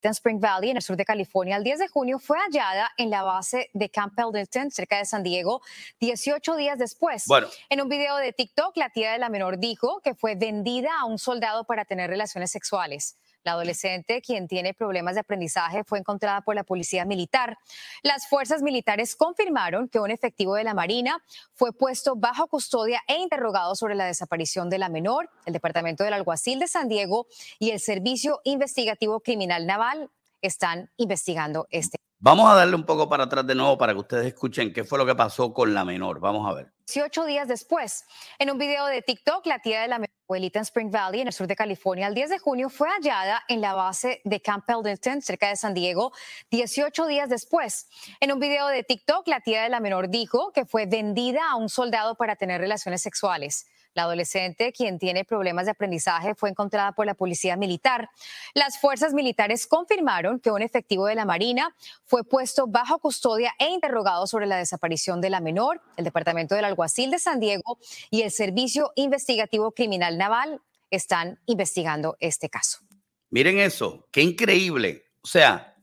en Spring Valley, en el sur de California, el 10 de junio fue hallada en la base de Camp Pendleton, cerca de San Diego, 18 días después. Bueno. En un video de TikTok, la tía de la menor dijo que fue vendida a un soldado para tener relaciones sexuales. La adolescente, quien tiene problemas de aprendizaje, fue encontrada por la policía militar. Las fuerzas militares confirmaron que un efectivo de la Marina fue puesto bajo custodia e interrogado sobre la desaparición de la menor. El Departamento del Alguacil de San Diego y el Servicio Investigativo Criminal Naval están investigando este. Vamos a darle un poco para atrás de nuevo para que ustedes escuchen qué fue lo que pasó con la menor. Vamos a ver. 18 días después, en un video de TikTok, la tía de la abuelita en Spring Valley, en el sur de California, el 10 de junio fue hallada en la base de Camp Pendleton, cerca de San Diego, 18 días después. En un video de TikTok, la tía de la menor dijo que fue vendida a un soldado para tener relaciones sexuales. La adolescente, quien tiene problemas de aprendizaje, fue encontrada por la policía militar. Las fuerzas militares confirmaron que un efectivo de la Marina fue puesto bajo custodia e interrogado sobre la desaparición de la menor. El Departamento del Alguacil de San Diego y el Servicio Investigativo Criminal Naval están investigando este caso. Miren eso, qué increíble. O sea,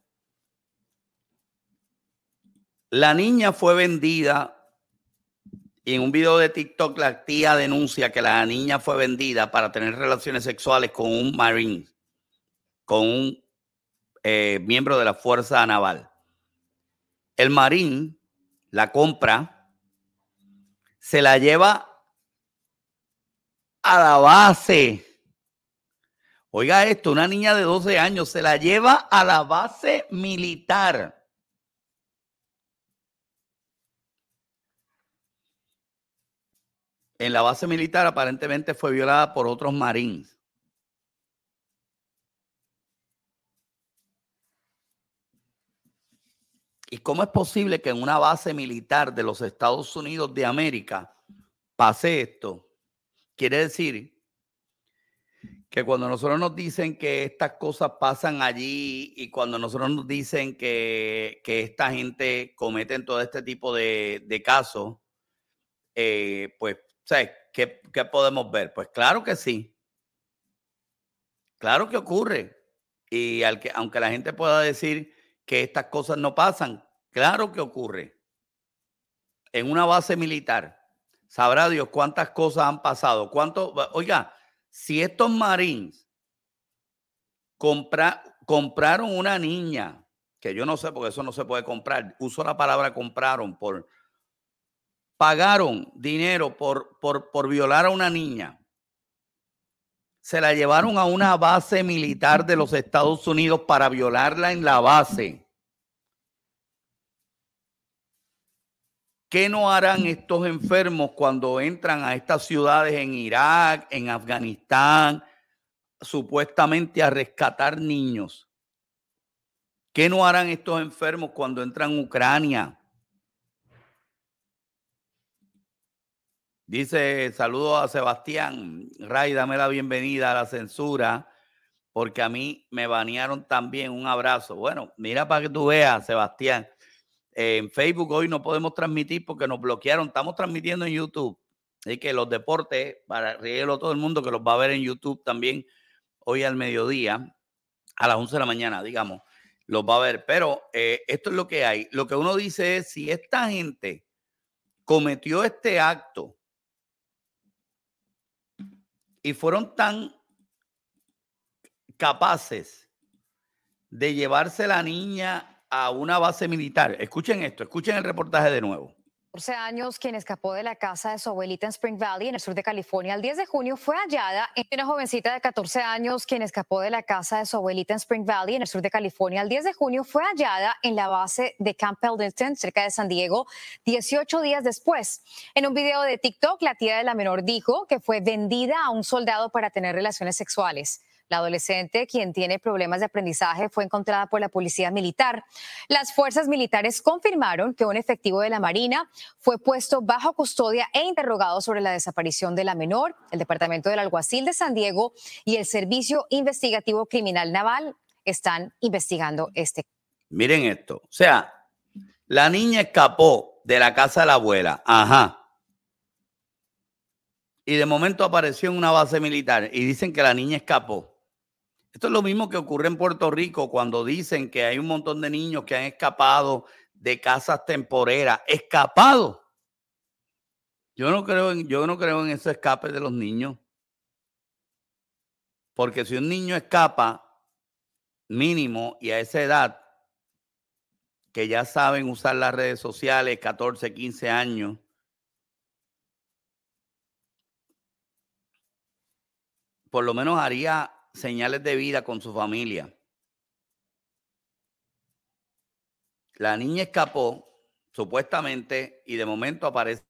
la niña fue vendida. Y en un video de TikTok, la tía denuncia que la niña fue vendida para tener relaciones sexuales con un marine, con un miembro de la Fuerza Naval. El marine la compra, se la lleva a la base. Oiga esto, una niña de 12 años se la lleva a la base militar. En la base militar aparentemente fue violada por otros marines. ¿Y cómo es posible que en una base militar de los Estados Unidos de América pase esto? Quiere decir que cuando nosotros nos dicen que estas cosas pasan allí y cuando nosotros nos dicen que esta gente comete todo este tipo de casos, pues, ¿sabes? ¿Qué podemos ver? Pues claro que sí. Claro que ocurre. Y aunque la gente pueda decir que estas cosas no pasan, claro que ocurre. En una base militar, sabrá Dios cuántas cosas han pasado. Oiga, si estos marines compraron una niña, que yo no sé porque eso no se puede comprar, uso la palabra compraron, pagaron dinero por violar a una niña, se la llevaron a una base militar de los Estados Unidos para violarla en la base. ¿Qué no harán estos enfermos cuando entran a estas ciudades en Irak, en Afganistán, supuestamente a rescatar niños? ¿Qué no harán estos enfermos cuando entran a Ucrania? Dice, saludo a Sebastián. Ray, dame la bienvenida a la censura, porque a mí me banearon también. Un abrazo. Bueno, mira para que tú veas, Sebastián. En Facebook hoy no podemos transmitir porque nos bloquearon. Estamos transmitiendo en YouTube. Así que los deportes, para reírlo a todo el mundo que los va a ver en YouTube también hoy al mediodía, a las 11 de la mañana, digamos, los va a ver. Pero esto es lo que hay. Lo que uno dice es, si esta gente cometió este acto y fueron tan capaces de llevarse la niña a una base militar. Escuchen esto, escuchen el reportaje de nuevo. 14 años, quien escapó de la casa de su abuelita en Spring Valley, en el sur de California, el 10 de junio fue hallada. Una jovencita de 14 años, quien escapó de la casa de su abuelita en Spring Valley, en el sur de California, el 10 de junio fue hallada en la base de Camp Pendleton, cerca de San Diego, 18 días después. En un video de TikTok, la tía de la menor dijo que fue vendida a un soldado para tener relaciones sexuales. La adolescente, quien tiene problemas de aprendizaje, fue encontrada por la policía militar. Las fuerzas militares confirmaron que un efectivo de la Marina fue puesto bajo custodia e interrogado sobre la desaparición de la menor. El Departamento del Alguacil de San Diego y el Servicio Investigativo Criminal Naval están investigando este caso. Miren esto. O sea, la niña escapó de la casa de la abuela. Ajá. Y de momento apareció en una base militar y dicen que la niña escapó. Esto es lo mismo que ocurre en Puerto Rico cuando dicen que hay un montón de niños que han escapado de casas temporeras. ¡Escapado! Yo no creo en ese escape de los niños. Porque si un niño escapa, mínimo, y a esa edad, que ya saben usar las redes sociales, 14, 15 años, por lo menos haría señales de vida con su familia. La niña escapó, supuestamente, y de momento aparece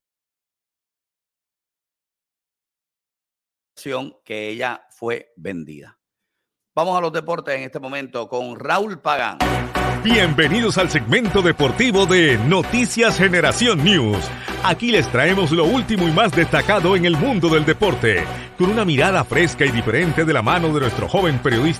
que ella fue vendida. Vamos a los deportes en este momento con Raúl Pagán. Bienvenidos al segmento deportivo de Noticias Generación News. Aquí les traemos lo último y más destacado en el mundo del deporte, con una mirada fresca y diferente de la mano de nuestro joven periodista